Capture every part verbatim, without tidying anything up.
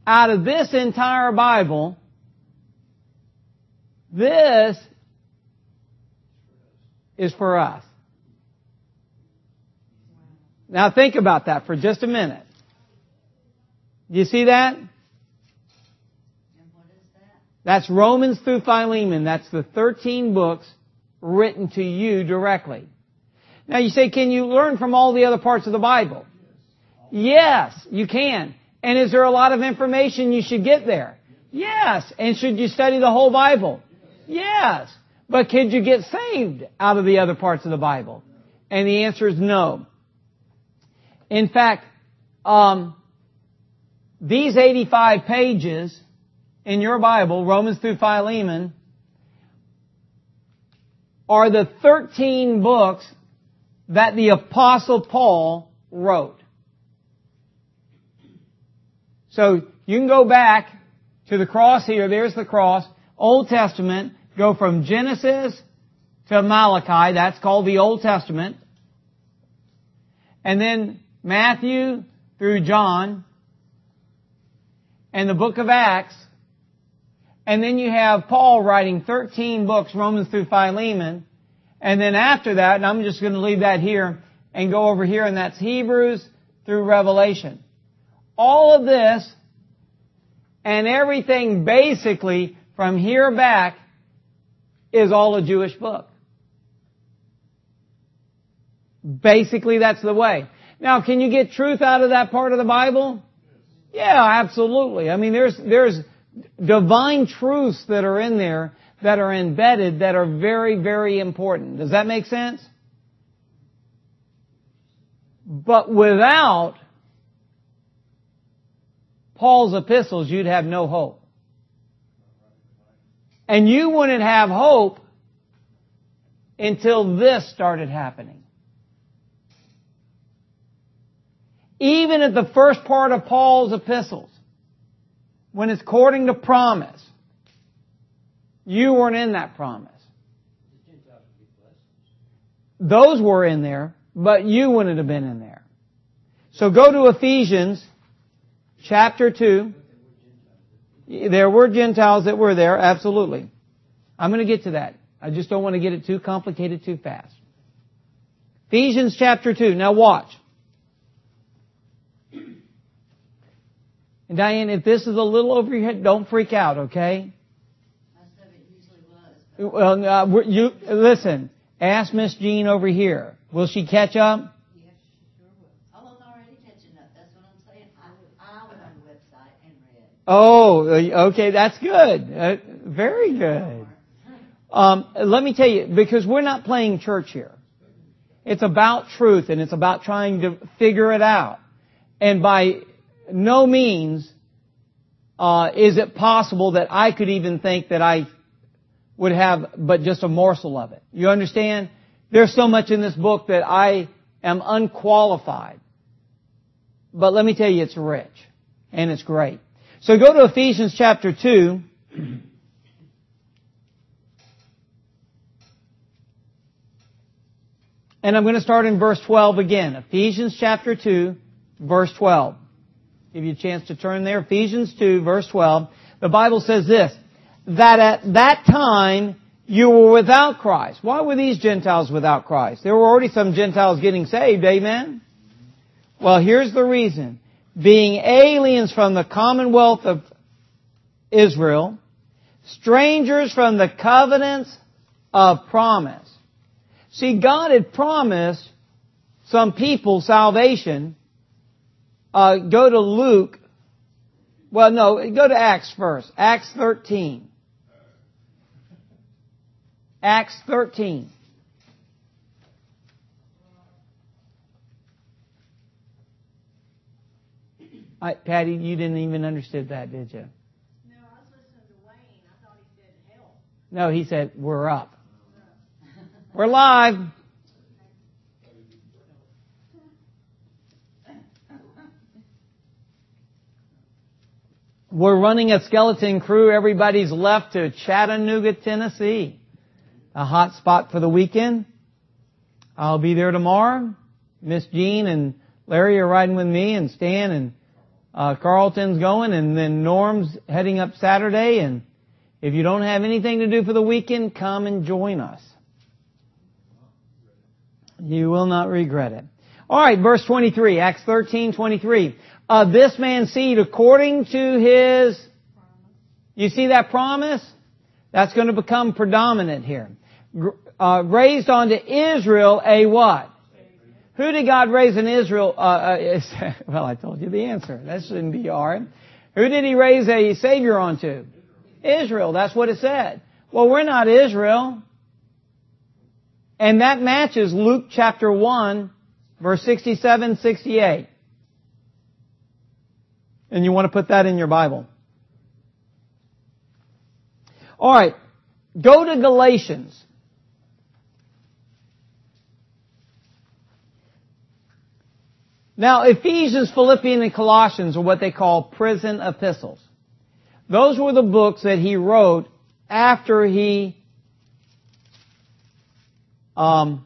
out of this entire Bible, this is for us. Now think about that for just a minute. Do you see that? And what is that? That's Romans through Philemon. That's the thirteen books written to you directly. Now you say, can you learn from all the other parts of the Bible? Yes, you can. And is there a lot of information you should get there? Yes. And should you study the whole Bible? Yes. But could you get saved out of the other parts of the Bible? And the answer is no. In fact, um, these eighty-five pages in your Bible, Romans through Philemon, are the thirteen books that the Apostle Paul wrote. So you can go back to the cross here. There's the cross. Old Testament. Go from Genesis to Malachi. That's called the Old Testament. And then Matthew through John. And the book of Acts. And then you have Paul writing thirteen books, Romans through Philemon. And then after that, and I'm just going to leave that here and go over here, and that's Hebrews through Revelation. All of this and everything basically from here back is all a Jewish book. Basically, that's the way. Now, can you get truth out of that part of the Bible? Yeah, absolutely. I mean, there's, there's divine truths that are in there that are embedded that are very, very important. Does that make sense? But without Paul's epistles, you'd have no hope. And you wouldn't have hope until this started happening. Even at the first part of Paul's epistles, when it's according to promise, you weren't in that promise. Those were in there, but you wouldn't have been in there. So go to Ephesians chapter two. There were Gentiles that were there, absolutely. I'm going to get to that. I just don't want to get it too complicated too fast. Ephesians chapter two. Now watch. And Diane, if this is a little over your head, don't freak out, okay? Well, uh, you listen. Ask Miss Jean over here. Will she catch up? Yes, she sure will. Paula's already catching up. That's what I'm saying. I, I went on the website and read. Oh, okay. That's good. Uh, very good. Um, let me tell you, because we're not playing church here. It's about truth, and it's about trying to figure it out. And by no means uh, is it possible that I could even think that I would have but just a morsel of it. You understand? There's so much in this book that I am unqualified. But let me tell you, it's rich. And it's great. So go to Ephesians chapter two. And I'm going to start in verse twelve again. Ephesians chapter two, verse twelve. Give you a chance to turn there. Ephesians two, verse twelve. The Bible says this, that at that time you were without Christ. Why were these Gentiles without Christ? There were already some Gentiles getting saved, amen? Well, here's the reason. Being aliens from the commonwealth of Israel, strangers from the covenants of promise. See, God had promised some people salvation. Uh, go to Luke. Well, no, go to Acts first. Acts thirteen. Acts thirteen. I, Patty, you didn't even understand that, did you? No, I was listening to Wayne. I thought he said help. No, he said, we're up. We're live. We're running a skeleton crew. Everybody's left to Chattanooga, Tennessee. A hot spot for the weekend. I'll be there tomorrow. Miss Jean and Larry are riding with me, and Stan and Uh, Carlton's going, and then Norm's heading up Saturday. And if you don't have anything to do for the weekend, come and join us. You will not regret it. All right, verse twenty-three, Acts thirteen twenty-three. Uh, this man's seed according to his... You see that promise? That's going to become predominant here. Uh, raised unto Israel a what? Who did God raise in Israel? Uh, uh, well, I told you the answer. That shouldn't be hard. Who did He raise a Savior onto? Israel. That's what it said. Well, we're not Israel. And that matches Luke chapter one, verse sixty-seven, sixty-eight. And you want to put that in your Bible. All right. Go to Galatians. Now, Ephesians, Philippians, and Colossians are what they call prison epistles. Those were the books that he wrote after he um,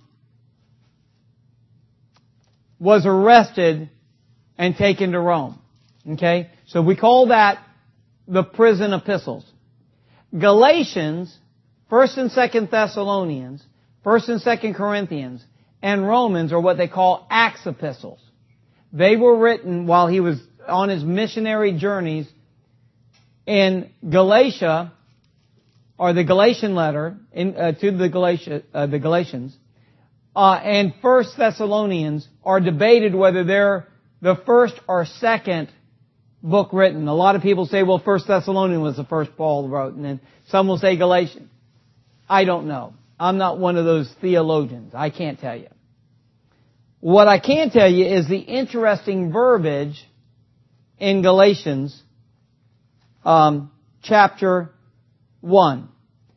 was arrested and taken to Rome. Okay? So we call that the prison epistles. Galatians, First and Second Thessalonians, First and Second Corinthians, and Romans are what they call Acts epistles. They were written while he was on his missionary journeys in Galatia, or the Galatian letter in, uh, to the, Galatia, uh, the Galatians, uh, and First Thessalonians are debated whether they're the first or second book written. A lot of people say, well, First Thessalonians was the first Paul wrote, and then some will say Galatians. I don't know. I'm not one of those theologians. I can't tell you. What I can tell you is the interesting verbiage in Galatians um, chapter one.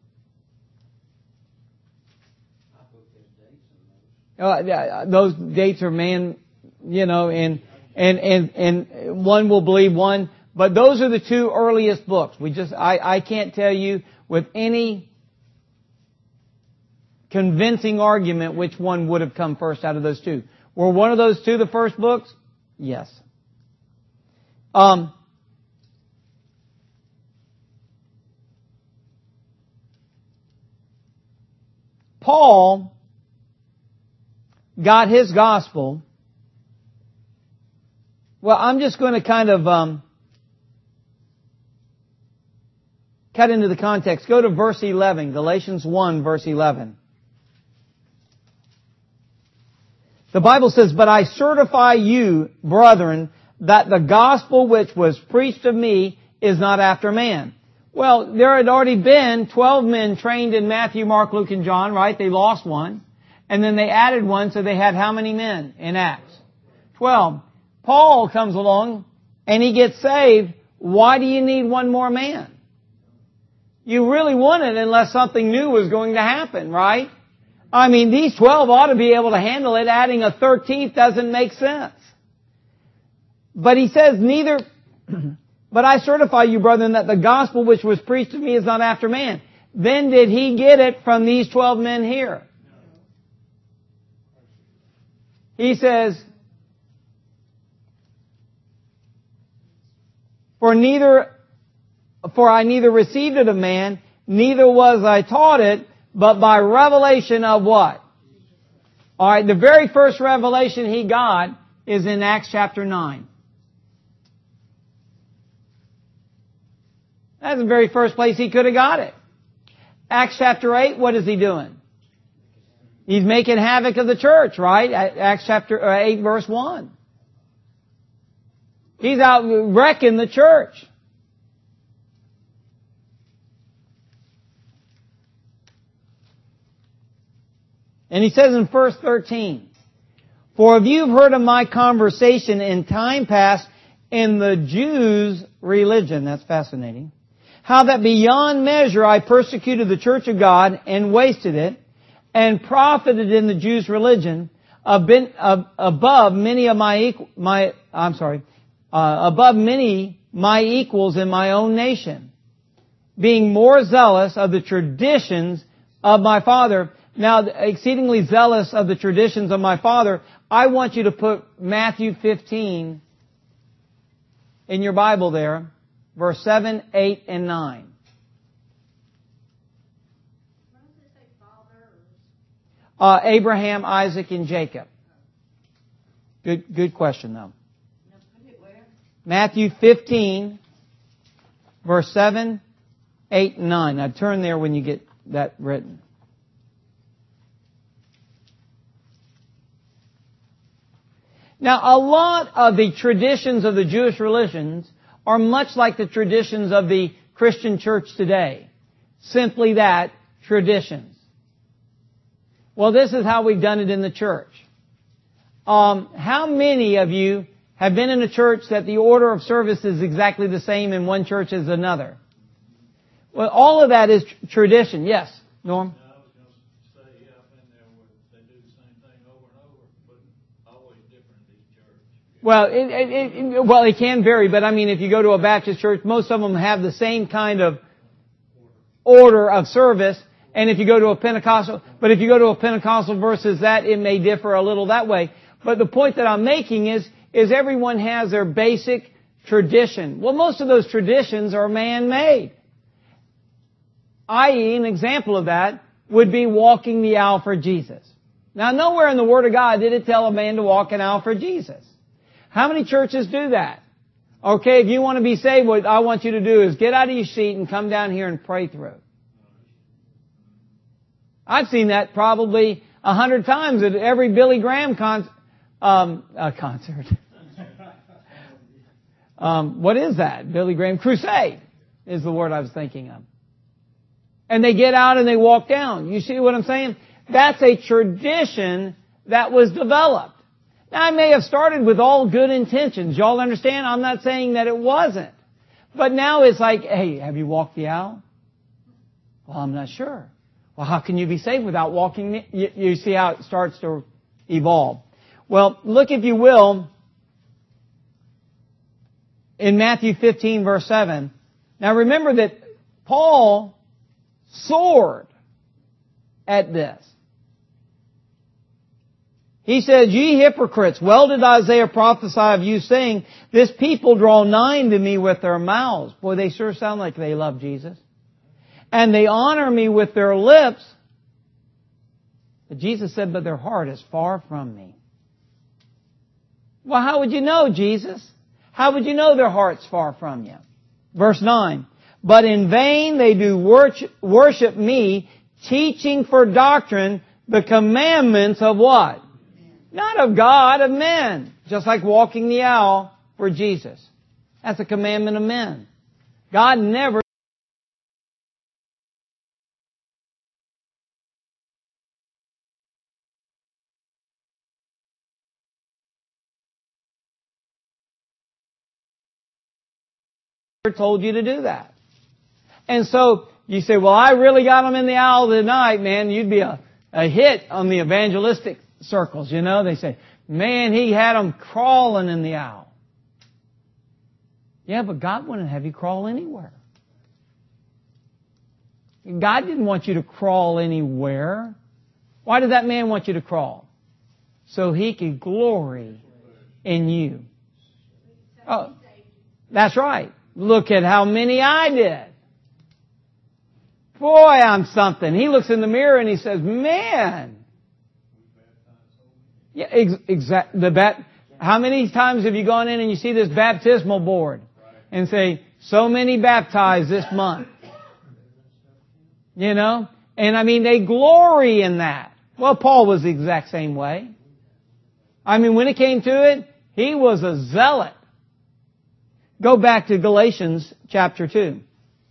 Uh, those dates are man, you know, and and and and one will believe one, but those are the two earliest books. We just I I can't tell you with any convincing argument which one would have come first out of those two. Were one of those two the first books? Yes. Um, Paul got his gospel. Well, I'm just going to kind of um, cut into the context. Go to verse eleven, Galatians one, verse eleven. The Bible says, "But I certify you, brethren, that the gospel which was preached of me is not after man." Well, there had already been twelve men trained in Matthew, Mark, Luke, and John, right? They lost one. And then they added one, so they had how many men in Acts? Twelve. Paul comes along and he gets saved. Why do you need one more man? You really wouldn't unless something new was going to happen, right? I mean, these twelve ought to be able to handle it. Adding a thirteenth doesn't make sense. But he says, neither, but I certify you, brethren, that the gospel which was preached to me is not after man. Then did he get it from these twelve men here? He says, For neither, for I neither received it of man, neither was I taught it, but by revelation of what? Alright, the very first revelation he got is in Acts chapter nine. That's the very first place he could have got it. Acts chapter eight, what is he doing? He's making havoc of the church, right? Acts chapter eight, verse one. He's out wrecking the church. And he says in verse thirteen, For if you've heard of my conversation in time past in the Jews' religion, that's fascinating, how that beyond measure I persecuted the church of God and wasted it, and profited in the Jews' religion above many of my, my I'm sorry, uh, above many my equals in my own nation, being more zealous of the traditions of my father. Now, exceedingly zealous of the traditions of my father, I want you to put Matthew fifteen in your Bible there, verse seven, eight, and nine. When does it say fathers? Uh, Abraham, Isaac, and Jacob. Good, good question though. Now put it where? Matthew fifteen, verse seven, eight, and nine. Now turn there when you get that written. Now, a lot of the traditions of the Jewish religions are much like the traditions of the Christian church today. Simply that, traditions. Well, this is how we've done it in the church. Um, how many of you have been in a church that the order of service is exactly the same in one church as another? Well, all of that is tr- tradition. Yes, Norm? I was going to say, yeah, I've been there where they do the same thing over and over, but always different in each church. Well, it, it, it, well, it can vary, but I mean, if you go to a Baptist church, most of them have the same kind of order of service. And if you go to a Pentecostal, but if you go to a Pentecostal versus that, it may differ a little that way. But the point that I'm making is, is everyone has their basic tradition. Well, most of those traditions are man-made. that is, an example of that would be walking the aisle for Jesus. Now, nowhere in the Word of God did it tell a man to walk an aisle for Jesus. How many churches do that? Okay, if you want to be saved, what I want you to do is get out of your seat and come down here and pray through. I've seen that probably a hundred times at every Billy Graham con- um, uh, concert. um, what is that? Billy Graham crusade is the word I was thinking of. And they get out and they walk down. You see what I'm saying? That's a tradition that was developed. Now, I may have started with all good intentions. Y'all understand? I'm not saying that it wasn't. But now it's like, hey, have you walked the aisle? Well, I'm not sure. Well, how can you be saved without walking? The, you, you see how it starts to evolve. Well, look, if you will, in Matthew fifteen, verse seven. Now, remember that Paul soared at this. He says, ye hypocrites, well did Isaiah prophesy of you, saying, this people draw nigh to me with their mouths. Boy, they sure sound like they love Jesus. And they honor me with their lips. But Jesus said, but their heart is far from me. Well, how would you know, Jesus? How would you know their heart's far from you? Verse nine. But in vain they do worship, worship me, teaching for doctrine the commandments of what? Not of God, of men. Just like walking the aisle for Jesus. That's a commandment of men. God never told you to do that. And so you say, well, I really got them in the aisle tonight, man. You'd be a, a hit on the evangelistic circles, you know. They say, man, he had them crawling in the aisle. Yeah, but God wouldn't have you crawl anywhere. God didn't want you to crawl anywhere. Why did that man want you to crawl? So he could glory in you. Oh, that's right. Look at how many I did. Boy, I'm something. He looks in the mirror and he says, man. Yeah, ex- exact. The bat. How many times have you gone in and you see this baptismal board and say, so many baptized this month? You know? And I mean, they glory in that. Well, Paul was the exact same way. I mean, when it came to it, he was a zealot. Go back to Galatians chapter two.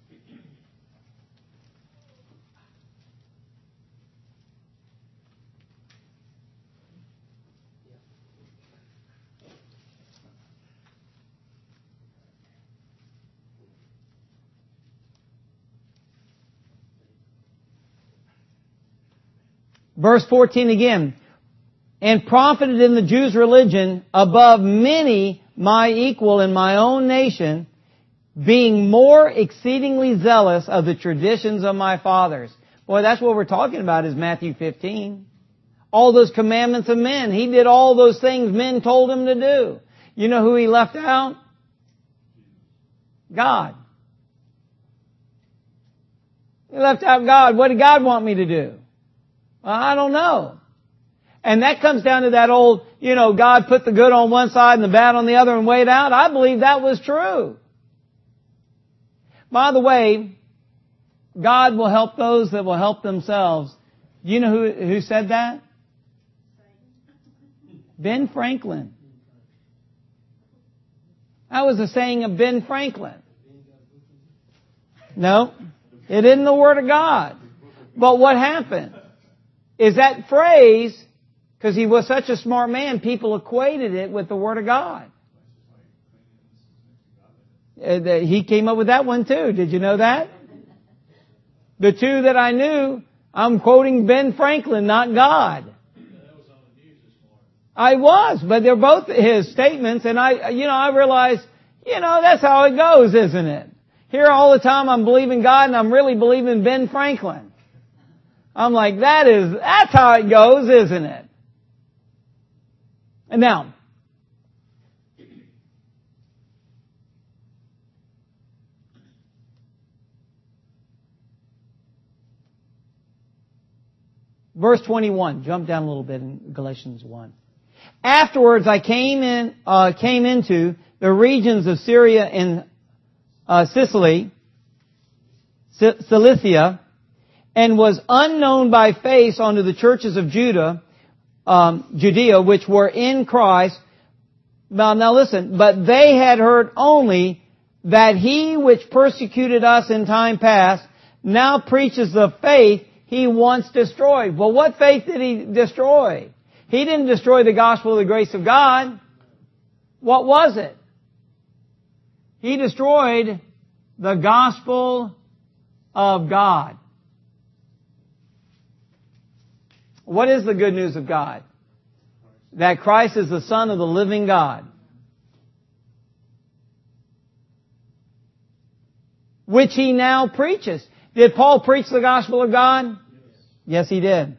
Verse fourteen again. And profited in the Jews' religion above many my equal in my own nation, being more exceedingly zealous of the traditions of my fathers. Boy, that's what we're talking about is Matthew fifteen. All those commandments of men. He did all those things men told him to do. You know who he left out? God. You left out God. What did God want me to do? Well, I don't know. And that comes down to that old, you know, God put the good on one side and the bad on the other and weighed out. I believe that was true. By the way, God will help those that will help themselves. Do you know who, who said that? Ben Franklin. That was a saying of Ben Franklin. No, it isn't the Word of God. But what happened is that phrase, because he was such a smart man, people equated it with the Word of God. Uh, he came up with that one too. Did you know that? The two that I knew, I'm quoting Ben Franklin, not God. I was, but they're both his statements, and I, you know, I realized, you know, that's how it goes, isn't it? Here all the time I'm believing God, and I'm really believing Ben Franklin. I'm like, that is, that's how it goes, isn't it? And now, verse twenty-one, jump down a little bit in Galatians one. Afterwards I came in, uh, came into the regions of Syria and uh, Sicily, C- Cilicia, and was unknown by face unto the churches of Judah, um, Judea, which were in Christ. Now, now listen, but they had heard only that he which persecuted us in time past now preaches the faith he once destroyed. Well, what faith did he destroy? He didn't destroy the gospel of the grace of God. What was it? He destroyed the gospel of God. What is the good news of God? That Christ is the Son of the living God. Which he now preaches. Did Paul preach the gospel of God? Yes, he did.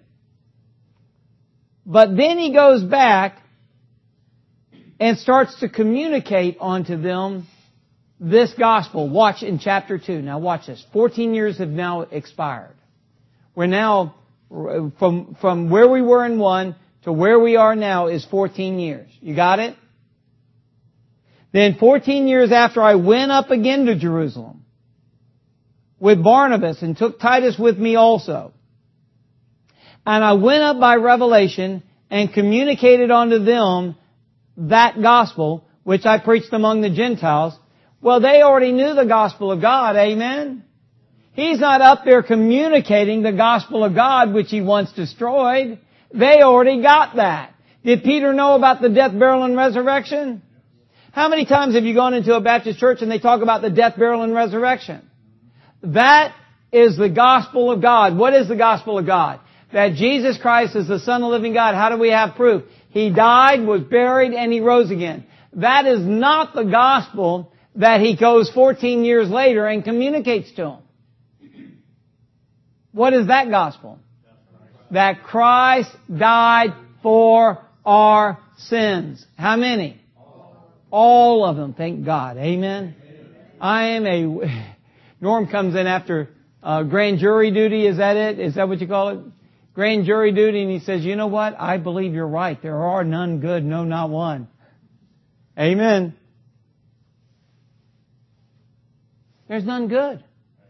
But then he goes back and starts to communicate onto them this gospel. Watch in chapter two. Now watch this. Fourteen years have now expired. We're now, from, from where we were in one to where we are now is fourteen years. You got it? Then fourteen years after I went up again to Jerusalem with Barnabas and took Titus with me also. And I went up by revelation and communicated unto them that gospel which I preached among the Gentiles. Well, they already knew the gospel of God. Amen? He's not up there communicating the gospel of God which he once destroyed. They already got that. Did Peter know about the death, burial, and resurrection? How many times have you gone into a Baptist church and they talk about the death, burial, and resurrection? That is the gospel of God. What is the gospel of God? That Jesus Christ is the Son of the living God. How do we have proof? He died, was buried, and he rose again. That is not the gospel that he goes fourteen years later and communicates to them. What is that gospel? That Christ died for our sins. How many? All of them. Thank God. Amen. I am a... Norm comes in after uh, grand jury duty. Is that it? Is that what you call it? Grand jury duty, and he says, you know what? I believe you're right. There are none good, no, not one. Amen. There's none good.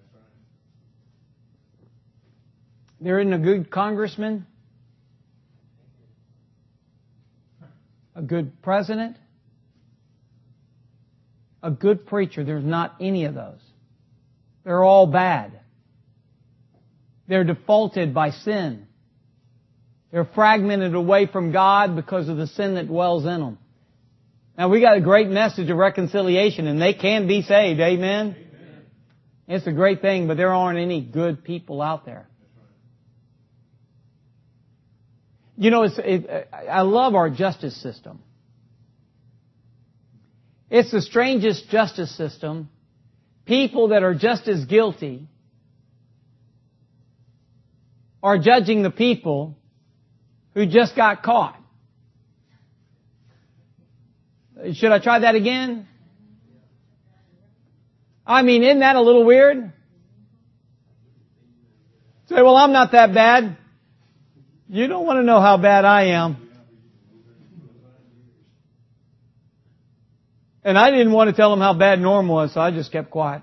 There isn't a good congressman, a good president, a good preacher. There's not any of those. They're all bad. They're defaulted by sin. They're fragmented away from God because of the sin that dwells in them. Now, we got a great message of reconciliation, and they can be saved. Amen? Amen. It's a great thing, but there aren't any good people out there. You know, it's, it, I love our justice system. It's the strangest justice system. People that are just as guilty are judging the people who just got caught. Should I try that again? I mean, isn't that a little weird? Say, well, I'm not that bad. You don't want to know how bad I am. And I didn't want to tell them how bad Norm was, so I just kept quiet.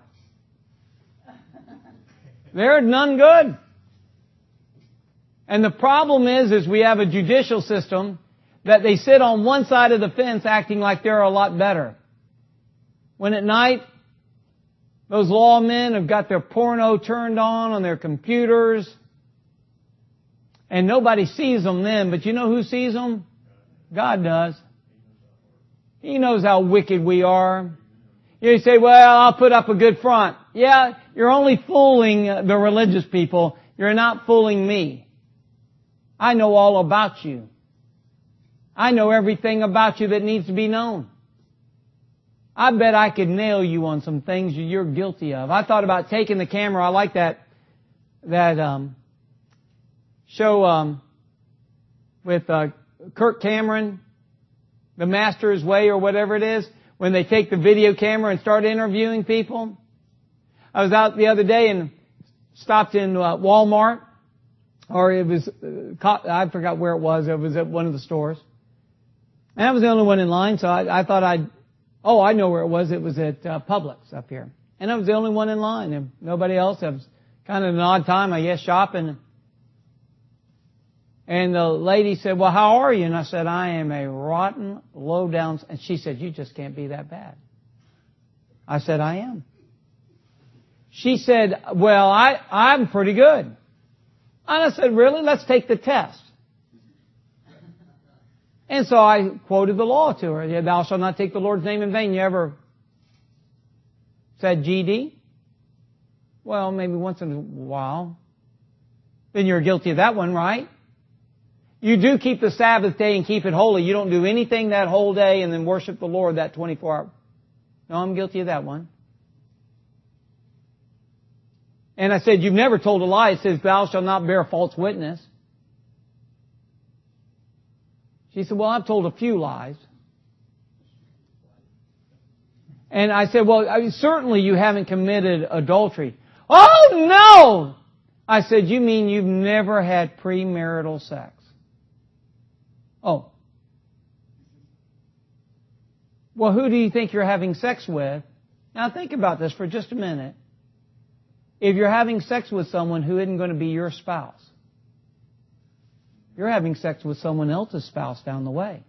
They're none good. And the problem is, is we have a judicial system that they sit on one side of the fence acting like they're a lot better. When at night, those lawmen have got their porno turned on on their computers, and nobody sees them then, but you know who sees them? God does. He knows how wicked we are. You say, well, I'll put up a good front. Yeah, you're only fooling the religious people. You're not fooling me. I know all about you. I know everything about you that needs to be known. I bet I could nail you on some things you're guilty of. I thought about taking the camera. I like that, that, um, show, um, with, uh, Kirk Cameron, The Master's Way or whatever it is, when they take the video camera and start interviewing people. I was out the other day and stopped in uh, Walmart, or it was, uh, I forgot where it was. It was at one of the stores. And I was the only one in line, so I, I thought I'd, oh, I know where it was. It was at uh, Publix up here. And I was the only one in line, and nobody else. It was kind of an odd time, I guess, shopping. And the lady said, well, how are you? And I said, I am a rotten, low-down... And she said, you just can't be that bad. I said, I am. She said, well, I, I'm pretty good. And I said, really? Let's take the test. And so I quoted the law to her. Yeah, thou shalt not take the Lord's name in vain. You ever said G D? Well, maybe once in a while. Then you're guilty of that one, right? You do keep the Sabbath day and keep it holy. You don't do anything that whole day and then worship the Lord that twenty-four hours. No, I'm guilty of that one. And I said, you've never told a lie. It says, thou shalt not bear false witness. She said, well, I've told a few lies. And I said, well, I mean, certainly you haven't committed adultery. Oh, no! I said, you mean you've never had premarital sex? Oh. Well, who do you think you're having sex with? Now think about this for just a minute. If you're having sex with someone who isn't going to be your spouse, you're having sex with someone else's spouse down the way.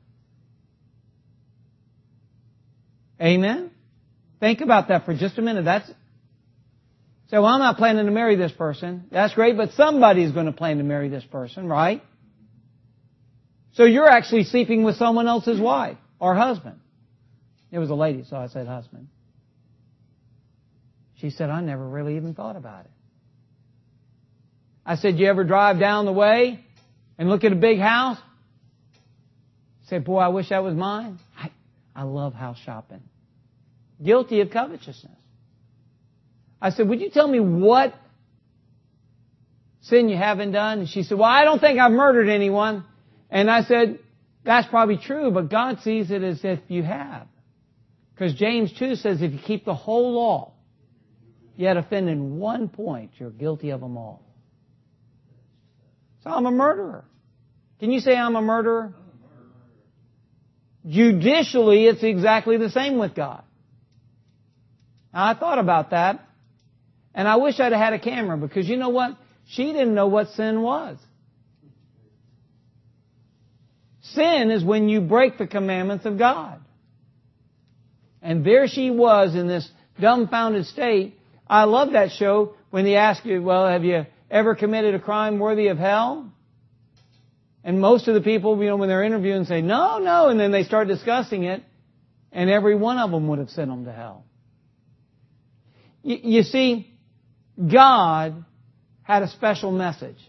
Amen? Think about that for just a minute. That's, so, well, I'm not planning to marry this person. That's great, but somebody's going to plan to marry this person, right? So you're actually sleeping with someone else's wife or husband. It was a lady, so I said husband. She said, I never really even thought about it. I said, you ever drive down the way and look at a big house? Say, boy, I wish that was mine. I, I love house shopping. Guilty of covetousness. I said, would you tell me what sin you haven't done? And she said, well, I don't think I've murdered anyone. And I said, that's probably true, but God sees it as if you have. Because James two says if you keep the whole law, yet offend in one point, you're guilty of them all. So I'm a murderer. Can you say I'm a murderer? Judicially, it's exactly the same with God. Now, I thought about that, and I wish I'd had a camera, because you know what? She didn't know what sin was. Sin is when you break the commandments of God. And there she was in this dumbfounded state. I love that show when they ask you, well, have you ever committed a crime worthy of hell? And most of the people, you know, when they're interviewing say, no, no, and then they start discussing it, and every one of them would have sent them to hell. You, you see, God had a special message.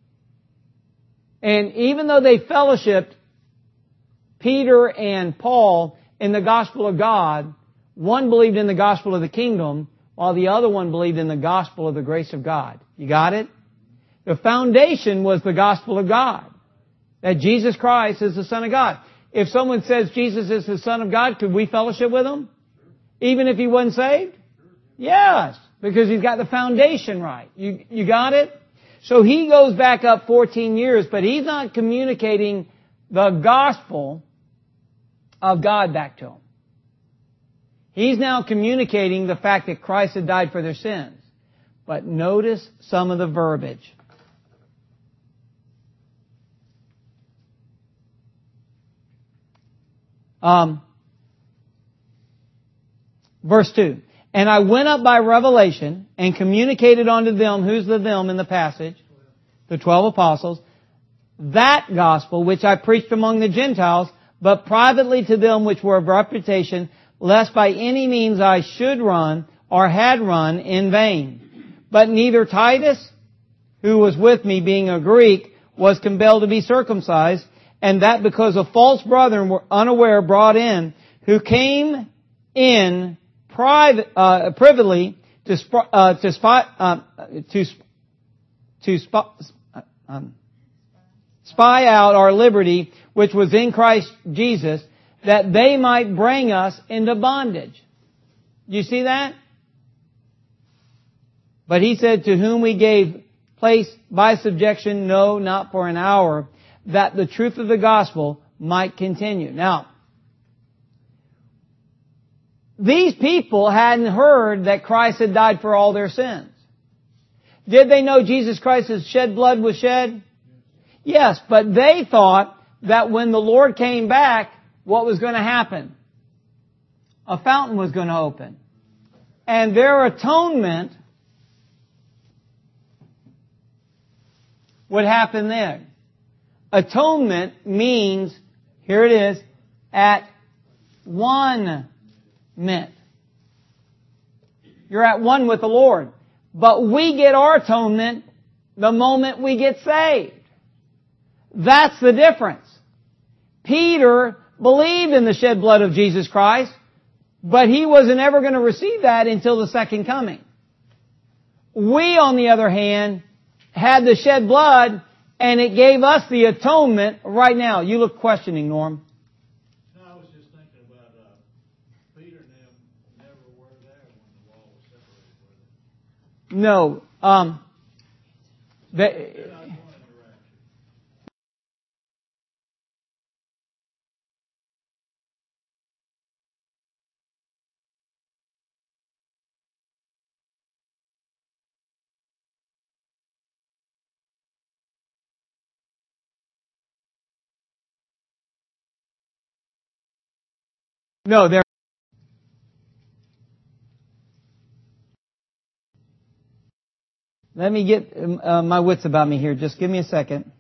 And even though they fellowshipped Peter and Paul in the gospel of God, one believed in the gospel of the kingdom, while the other one believed in the gospel of the grace of God. You got it? The foundation was the gospel of God. That Jesus Christ is the Son of God. If someone says Jesus is the Son of God, could we fellowship with him? Even if he wasn't saved? Yes, because he's got the foundation right. You, you got it? So he goes back up fourteen years, but he's not communicating the gospel of God back to him. He's now communicating the fact that Christ had died for their sins. But notice some of the verbiage. Um, verse two. And I went up by revelation and communicated unto them, who's the them in the passage? The twelve apostles. That gospel which I preached among the Gentiles, but privately to them which were of reputation, lest by any means I should run or had run in vain. But neither Titus, who was with me being a Greek, was compelled to be circumcised, and that because of false brethren were unaware brought in, who came in private, uh, privately to sp- uh, to spy uh, to sp- to spy, uh, um, spy out our liberty, which was in Christ Jesus, that they might bring us into bondage. You see that? But he said, to whom we gave place by subjection, no, not for an hour, that the truth of the gospel might continue. Now, these people hadn't heard that Christ had died for all their sins. Did they know Jesus Christ's shed blood was shed? Yes, but they thought that when the Lord came back, what was going to happen? A fountain was going to open. And their atonement would happen there. Atonement means, here it is, at one mint. You're at one with the Lord. But we get our atonement the moment we get saved. That's the difference. Peter believed in the shed blood of Jesus Christ, but he wasn't ever going to receive that until the second coming. We, on the other hand, had the shed blood, and it gave us the atonement right now. You look questioning, Norm. No, I was just thinking about uh, Peter and them never were there when the wall was separated, were they? No. Um, they, They're not going in the rapture. no, they're... Let me get uh, my wits about me here. Just give me a second.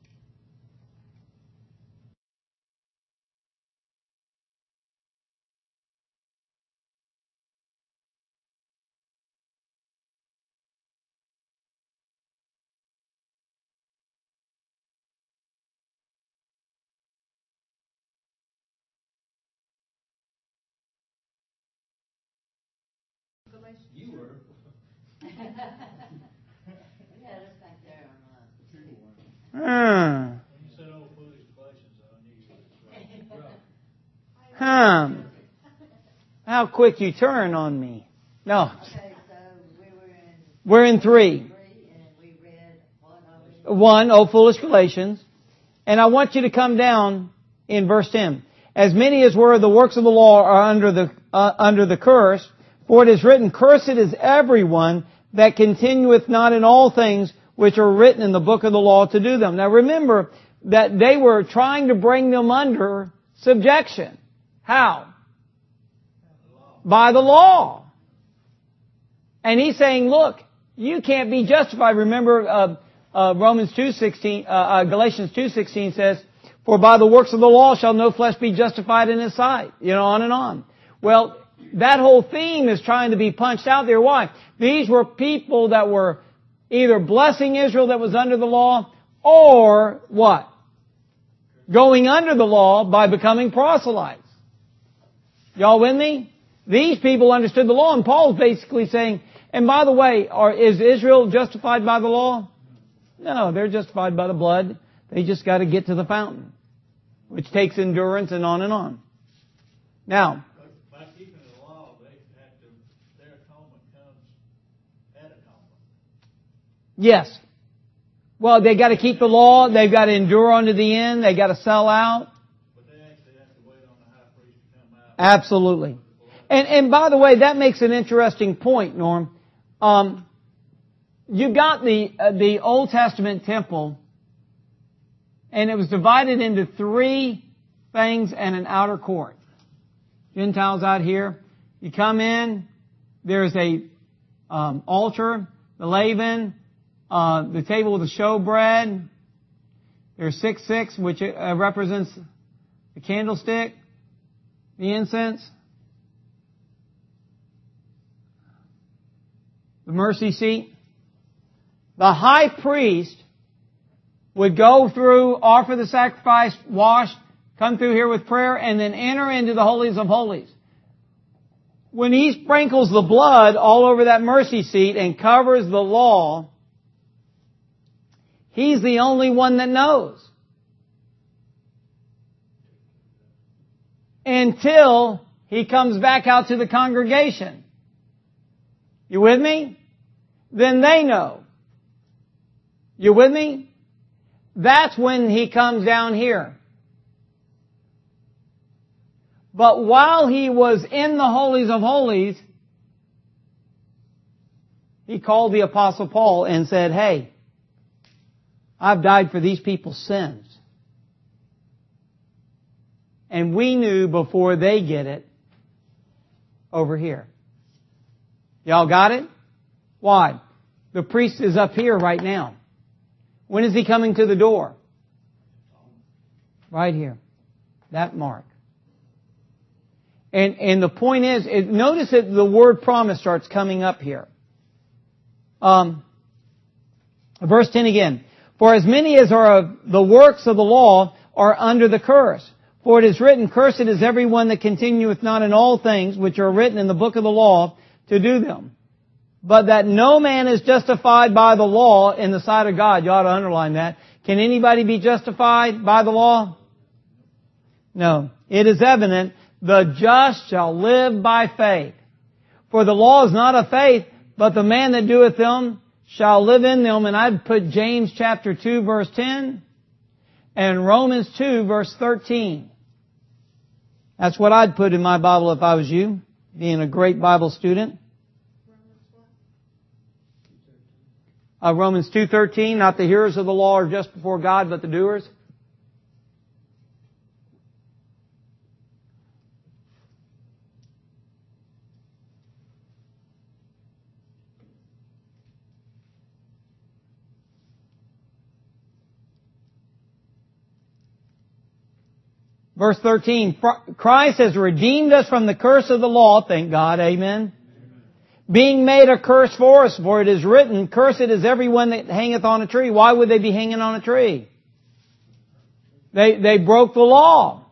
You were. Yeah, that's back there on the... Hmm. When you said old foolish Galatians, I knew you was right. Hmm. How quick you turn on me. No. Okay, so we were in We're in three. three, and we read what already? One, O foolish Galatians. And I want you to come down in verse ten. As many as were the works of the law are under the, uh, under the curse, for it is written, cursed is everyone that continueth not in all things which are written in the book of the law to do them. Now remember that they were trying to bring them under subjection. How? By the law. And he's saying, look, you can't be justified. Remember, uh, uh, Romans two sixteen, uh, uh, Galatians two sixteen says, for by the works of the law shall no flesh be justified in his sight. You know, on and on. Well, that whole theme is trying to be punched out there. Why? These were people that were either blessing Israel that was under the law, or what? Going under the law by becoming proselytes. Y'all with me? These people understood the law, and Paul's basically saying, and by the way, are, is Israel justified by the law? No, they're justified by the blood. They just got to get to the fountain, which takes endurance and on and on. Now, By keeping the law, they had to, their atonement come Yes. Well, they got to keep the law. They've got to endure unto the end. They got to sell out. But they actually have to wait on the high priest to come out. Absolutely. And, and by the way, that makes an interesting point, Norm. Um, you got the, uh, the Old Testament temple, and it was divided into three things and an outer court. Gentiles out here. You come in, there's a um, altar, the laven, uh, the table with the showbread. There's six six, which uh, represents the candlestick, the incense, the mercy seat. The high priest would go through, offer the sacrifice, wash, come through here with prayer, and then enter into the holies of holies. When he sprinkles the blood all over that mercy seat and covers the law, he's the only one that knows. Until he comes back out to the congregation. You with me? Then they know. You with me? That's when he comes down here. But while he was in the holies of holies, he called the Apostle Paul and said, hey, I've died for these people's sins. And we knew before they get it over here. Y'all got it? Why? The priest is up here right now. When is he coming to the door? Right here. That mark. And, and the point is, it, notice that the word promise starts coming up here. Um, verse ten again. For as many as are of the works of the law are under the curse. For it is written, cursed is everyone that continueth not in all things which are written in the book of the law to do them. But that no man is justified by the law in the sight of God. You ought to underline that. Can anybody be justified by the law? No. It is evident, the just shall live by faith. For the law is not of faith, but the man that doeth them shall live in them. And I'd put James chapter two verse ten and Romans two verse thirteen. That's what I'd put in my Bible if I was you, being a great Bible student. Uh, Romans two thirteen, not the hearers of the law are just before God, but the doers. Verse thirteen, Christ has redeemed us from the curse of the law, thank God, amen. Being made a curse for us, for it is written, cursed is everyone that hangeth on a tree. Why would they be hanging on a tree? They, they broke the law.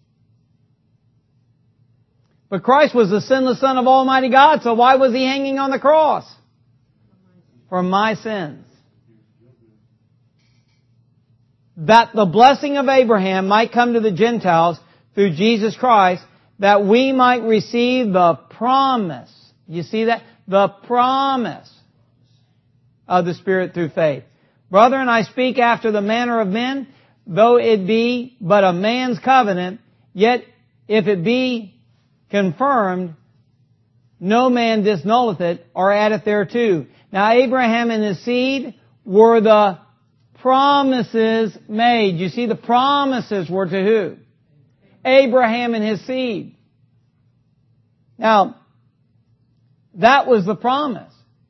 But Christ was the sinless Son of Almighty God, so why was He hanging on the cross? For my sins. That the blessing of Abraham might come to the Gentiles through Jesus Christ, that we might receive the promise. You see that? The promise of the Spirit through faith. Brethren, I speak after the manner of men, though it be but a man's covenant, yet if it be confirmed, no man disnulleth it or addeth thereto. Now Abraham and his seed were the promises made. You see, the promises were to who? Abraham and his seed. Now, that was the promise.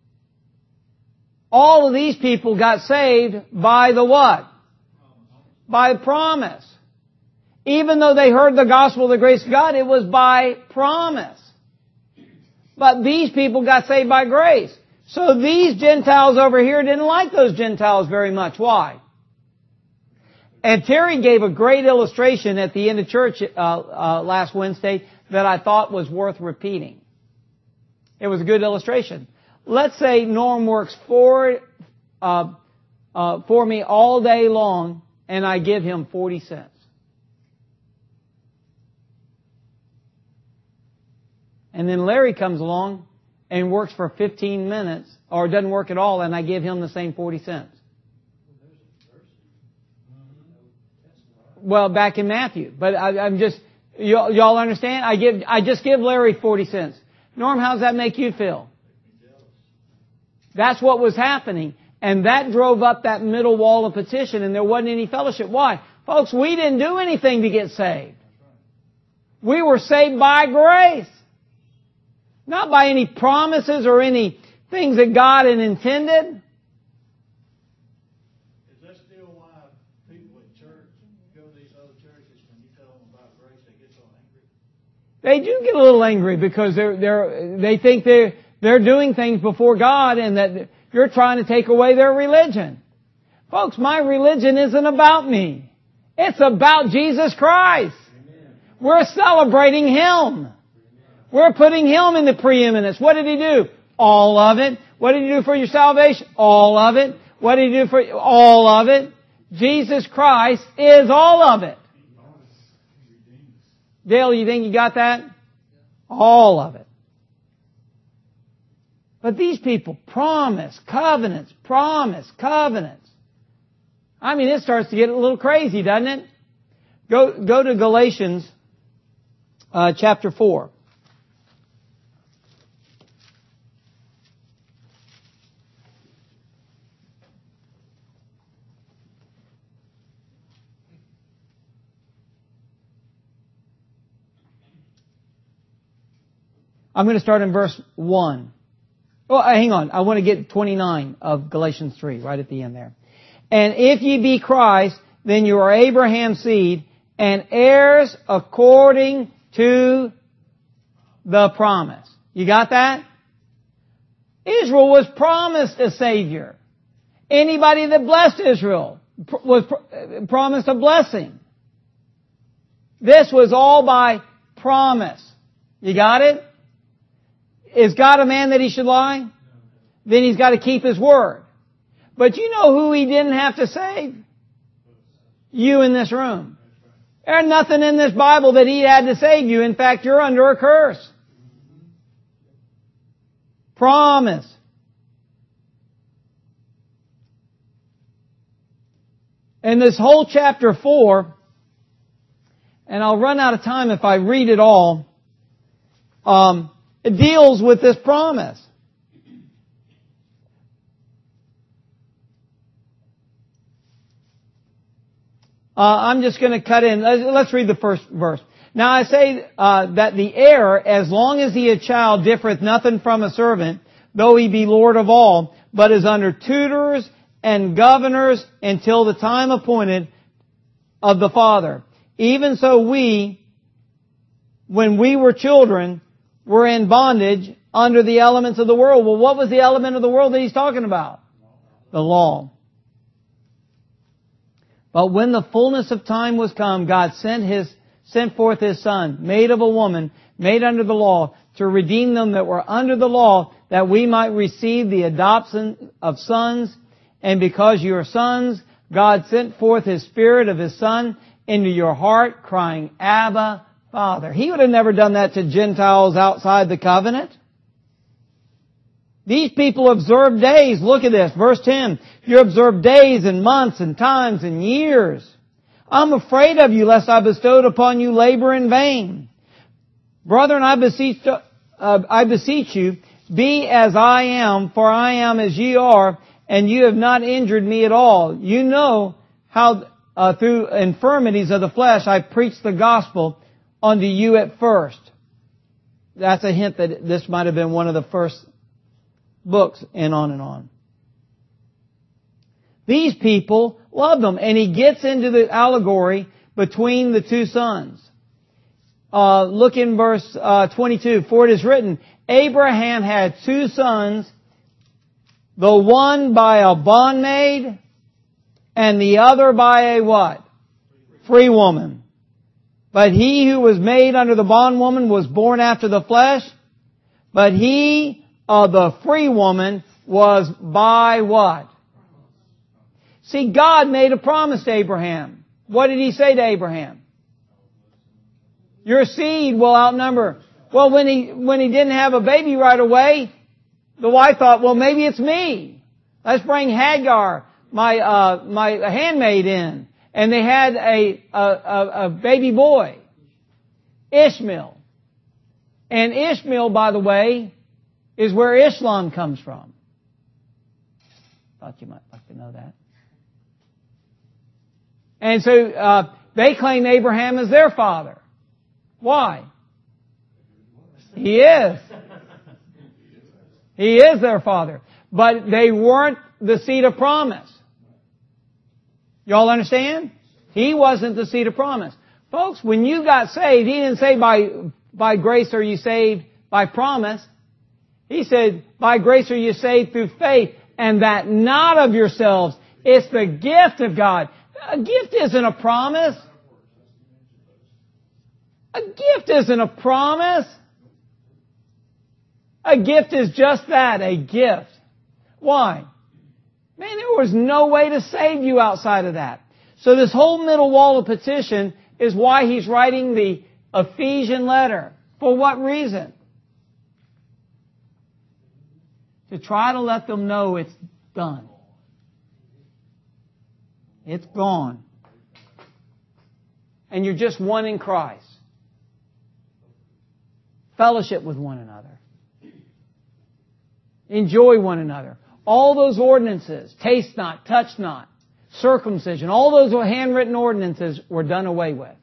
All of these people got saved by the what? By promise. Even though they heard the gospel of the grace of God, it was by promise. But these people got saved by grace. So these Gentiles over here didn't like those Gentiles very much. Why? And Terry gave a great illustration at the end of church uh, uh, last Wednesday that I thought was worth repeating. It was a good illustration. Let's say Norm works for, uh, uh, for me all day long and I give him forty cents. And then Larry comes along and works for fifteen minutes or doesn't work at all, and I give him the same forty cents? Well, back in Matthew. But I, I'm just, y'all, y'all understand? I give, I just give Larry forty cents. Norm, how does that make you feel? That's what was happening. And that drove up that middle wall of petition, and there wasn't any fellowship. Why? Folks, we didn't do anything to get saved. We were saved by grace. Not by any promises or any things that God had intended. Is that still why people at church go to these other churches when you tell them about grace, they get so angry? They do get a little angry because they're, they're, they think they're, they're doing things before God and that you're trying to take away their religion. Folks, my religion isn't about me. It's about Jesus Christ. Amen. We're celebrating Him. We're putting Him in the preeminence. What did He do? All of it. What did He do for your salvation? All of it. What did He do for you? All of it. Jesus Christ is all of it. Dale, you think you got that? All of it. But these people promise covenants, promise covenants. I mean, it starts to get a little crazy, doesn't it? Go, go to Galatians uh, chapter four. I'm going to start in verse one. Oh, hang on. I want to get twenty-nine of Galatians three, right at the end there. And if ye be Christ, then you are Abraham's seed, and heirs according to the promise. You got that? Israel was promised a Savior. Anybody that blessed Israel was promised a blessing. This was all by promise. You got it? Is God a man that He should lie? Then He's got to keep His word. But you know who He didn't have to save? You in this room. There's nothing in this Bible that He had to save you. In fact, you're under a curse. Promise. And this whole chapter four, and I'll run out of time if I read it all, um, it deals with this promise. Uh, I'm just going to cut in. Let's, let's read the first verse. Now I say uh, that the heir, as long as he a child, differeth nothing from a servant, though he be Lord of all, but is under tutors and governors until the time appointed of the Father. Even so we, when we were children, were in bondage under the elements of the world. Well, what was the element of the world that he's talking about? The law. But when the fullness of time was come, God sent His, sent forth His Son, made of a woman, made under the law, to redeem them that were under the law, that we might receive the adoption of sons. And because you are sons, God sent forth His Spirit of His Son into your heart, crying, Abba, Father. He would have never done that to Gentiles outside the covenant. These people observe days. Look at this, verse ten. You observe days and months and times and years. I'm afraid of you, lest I bestowed upon you labor in vain. Brethren, I beseech, uh, I beseech you, be as I am, for I am as ye are, and you have not injured me at all. You know how uh, through infirmities of the flesh I preached the gospel unto you at first. That's a hint that this might have been one of the first books, and on and on. These people love them, and he gets into the allegory between the two sons. Uh, look in verse uh, twenty-two. For it is written, Abraham had two sons, the one by a bondmaid, and the other by a what? Free woman. But he who was made under the bondwoman was born after the flesh, but he of the free woman was by what? See, God made a promise to Abraham. What did He say to Abraham? Your seed will outnumber Well, when he, when he didn't have a baby right away, the wife thought, well, maybe it's me. Let's bring Hagar, my, uh, my handmaid in. And they had a, a, a, a baby boy, Ishmael. And Ishmael, by the way, is where Islam comes from. Thought you might like to know that. And so uh, they claim Abraham as their father. Why? He is. He is their father. But they weren't the seed of promise. Y'all understand? He wasn't the seed of promise. Folks, when you got saved, He didn't say by, by grace are you saved by promise. He said, by grace are you saved through faith, and that not of yourselves. It's the gift of God. A gift isn't a promise. A gift isn't a promise. A gift is just that, a gift. Why? Man, there was no way to save you outside of that. So this whole middle wall of petition is why he's writing the Ephesian letter. For what reason? To try to let them know it's done. It's gone. And you're just one in Christ. Fellowship with one another. Enjoy one another. All those ordinances, taste not, touch not, circumcision, all those handwritten ordinances were done away with.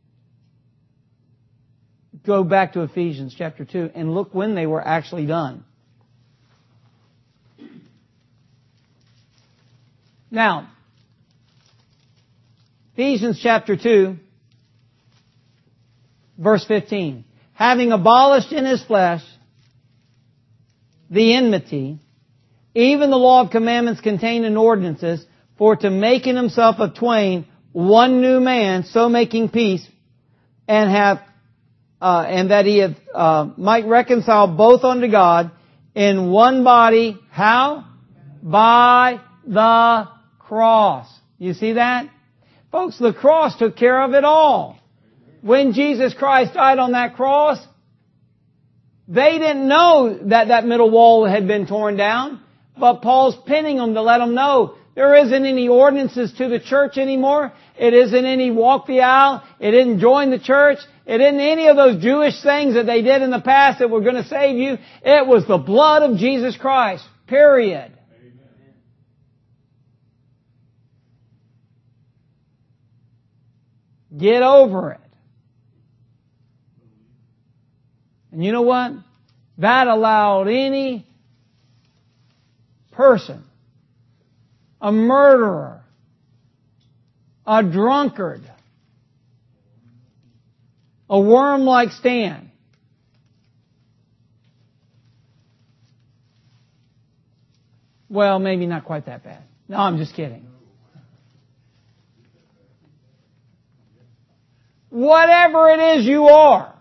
Go back to Ephesians chapter two and look when they were actually done. Now, Ephesians chapter two, verse fifteen. Having abolished in His flesh the enmity, even the law of commandments contained in ordinances, for to make in Himself of twain one new man, so making peace, and have uh, and that He have, uh, might reconcile both unto God in one body. How? By the cross. You see that? Folks, the cross took care of it all. When Jesus Christ died on that cross, they didn't know that that middle wall had been torn down. But Paul's pinning them to let them know there isn't any ordinances to the church anymore. It isn't any walk the aisle. It didn't join the church. It isn't any of those Jewish things that they did in the past that were going to save you. It was the blood of Jesus Christ. Period. Get over it. And you know what? That allowed any person, a murderer, a drunkard, a worm like Stan, well, maybe not quite that bad. No, I'm just kidding. Whatever it is you are,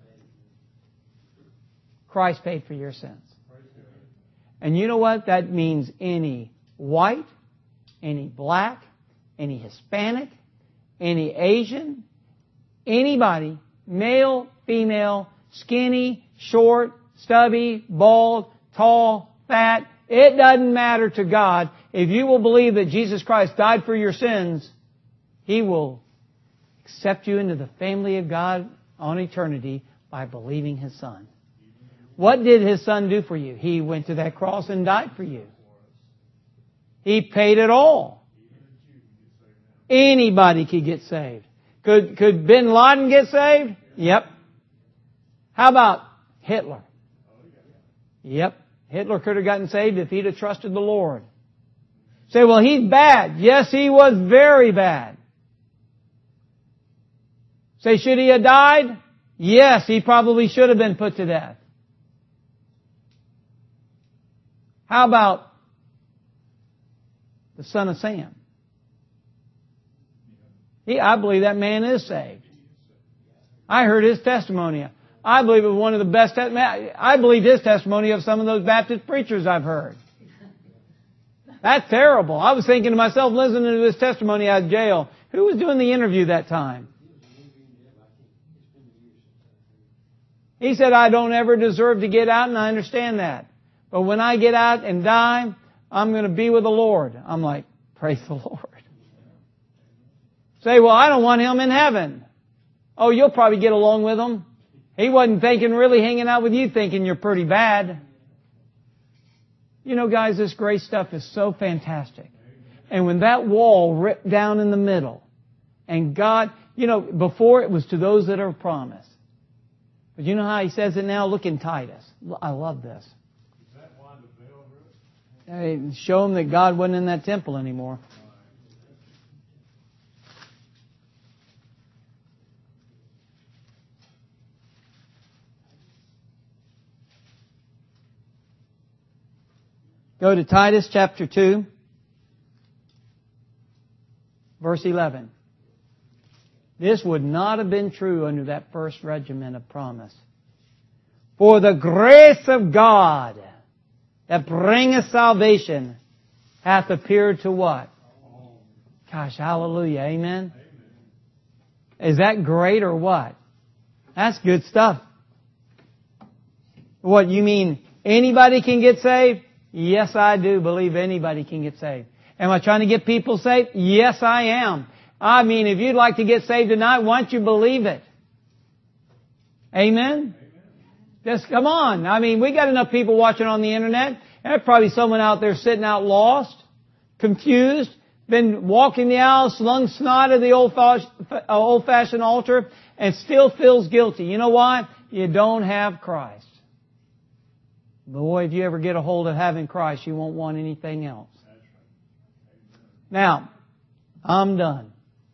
Christ paid for your sins. And you know what? That means any white, any black, any Hispanic, any Asian, anybody, male, female, skinny, short, stubby, bald, tall, fat. It doesn't matter to God. If you will believe that Jesus Christ died for your sins, He will accept you into the family of God on eternity by believing His Son. What did His Son do for you? He went to that cross and died for you. He paid it all. Anybody could get saved. Could, could Bin Laden get saved? Yep. How about Hitler? Yep. Hitler could have gotten saved if he'd have trusted the Lord. Say, well, he's bad. Yes, he was very bad. Say, should he have died? Yes, he probably should have been put to death. How about the son of Sam? He, I believe that man is saved. I heard his testimony. I believe it was one of the best. I believe his testimony of some of those Baptist preachers I've heard. That's terrible. I was thinking to myself, listening to his testimony out of jail, who was doing the interview that time? He said, I don't ever deserve to get out, and I understand that. But when I get out and die, I'm going to be with the Lord. I'm like, praise the Lord. Say, well, I don't want him in heaven. Oh, you'll probably get along with him. He wasn't thinking, really hanging out with you, thinking you're pretty bad. You know, guys, this grace stuff is so fantastic. And when that wall ripped down in the middle, and God, you know, before it was to those that are promised. But you know how he says it now? Look in Titus. I love this. Is that why the veil ripped? Hey, show them that God wasn't in that temple anymore. Go to Titus chapter two, verse eleven. This would not have been true under that first regiment of promise. For the grace of God that bringeth salvation hath appeared to what? Gosh, hallelujah, amen? Is that great or what? That's good stuff. What, you mean anybody can get saved? Yes, I do believe anybody can get saved. Am I trying to get people saved? Yes, I am. I mean, if you'd like to get saved tonight, why don't you believe it? Amen? Amen. Just come on. I mean, we got enough people watching on the internet. There's probably someone out there sitting out lost, confused, been walking the aisle, slung snot at the old-fashioned altar, and still feels guilty. You know why? You don't have Christ. Boy, if you ever get a hold of having Christ, you won't want anything else. Now, I'm done.